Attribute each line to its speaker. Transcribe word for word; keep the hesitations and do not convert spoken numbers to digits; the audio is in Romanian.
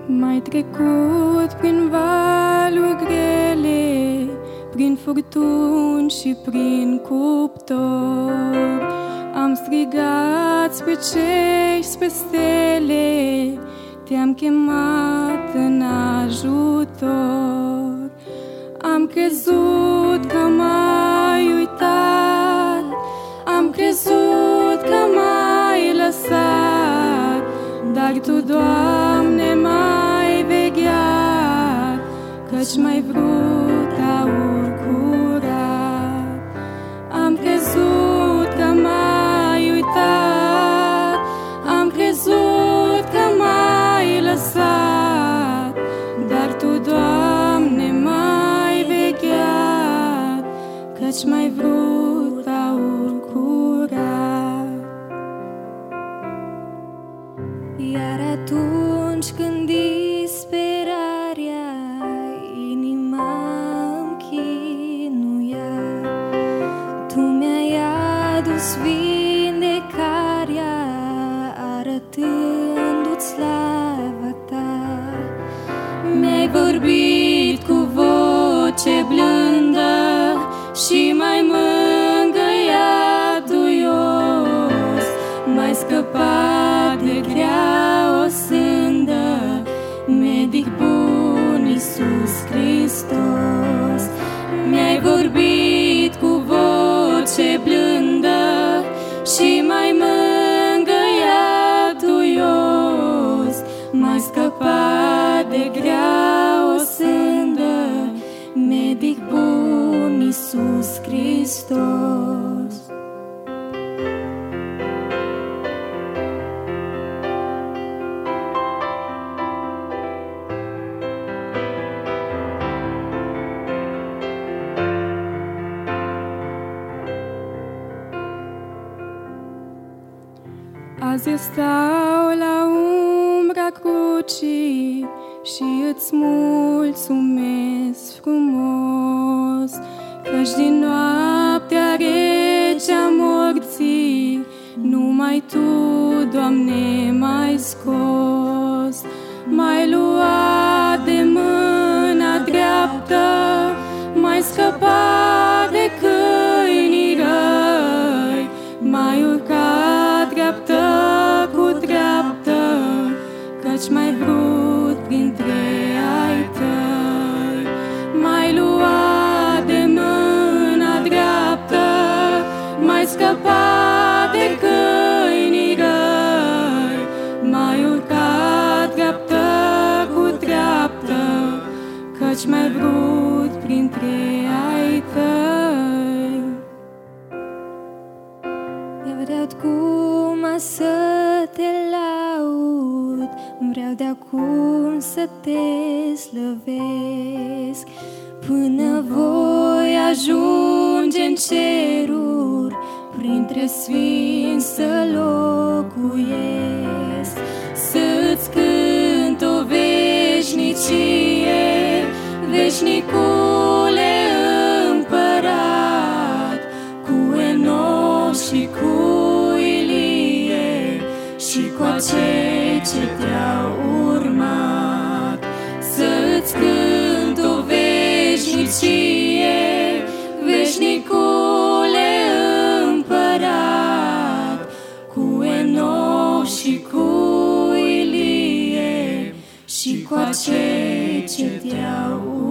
Speaker 1: Mai trecut prin valuri grele, prin furtuni și prin cuptor. Am strigat spre cei, spre stele, te-am chemat în ajutor. Am crezut că m-ai uitat, am crezut că m-ai lăsat, dar Tu, Doamne, m-ai vegheat, căci m-ai vrut aur curat. Am crezut că m-ai uitat, am crezut că m-ai lăsat, dar Tu, Doamne, m-ai vegheat, căci m-ai vrut aur curat. Iar atunci când disperarea inima îmi chinuia, Tu mi-ai adus vindecarea, arătându-ți slava Ta. Mi-ai vorbit cu voce blândă și m-ai mângâiat duios, m-ai scăpat de grea o sândă, medic bun Iisus Hristos. Mi-ai vorbit cu voce blândă și m-ai mângâiat duios, m-ai scăpat de grea o sândă, medic bun Iisus Hristos. Azi eu stau la umbra crucii și îți mulțumesc frumos, căci din noaptea rece a morții numai Tu, Doamne, m-ai scos. M-ai luat de mâna dreaptă, m-ai scăpat de câinii răi, m-ai urcat dreaptă cu dreaptă, căci m-ai vrut printre ai Tăi. M-ai luat de mâna dreaptă, m-ai scăpat de câinii răi, m-ai urcat dreaptă cu dreaptă, căci m-ai vrut printre ai Tăi. Eu vreau cum să Te laud, vreau de-acum să Te slăvesc, până voi ajunge în ceruri, printre sfinți să locuiesc. Să-ți cânt o veșnicie, veșnicule împărat, cu Enoch și cu Ilie și cu acei ce Te-au urmat. Să-ți cânt o veșnicie, veșnicule împărat, cu Enoch și cu Ilie și cu acei ce Te-au urmat.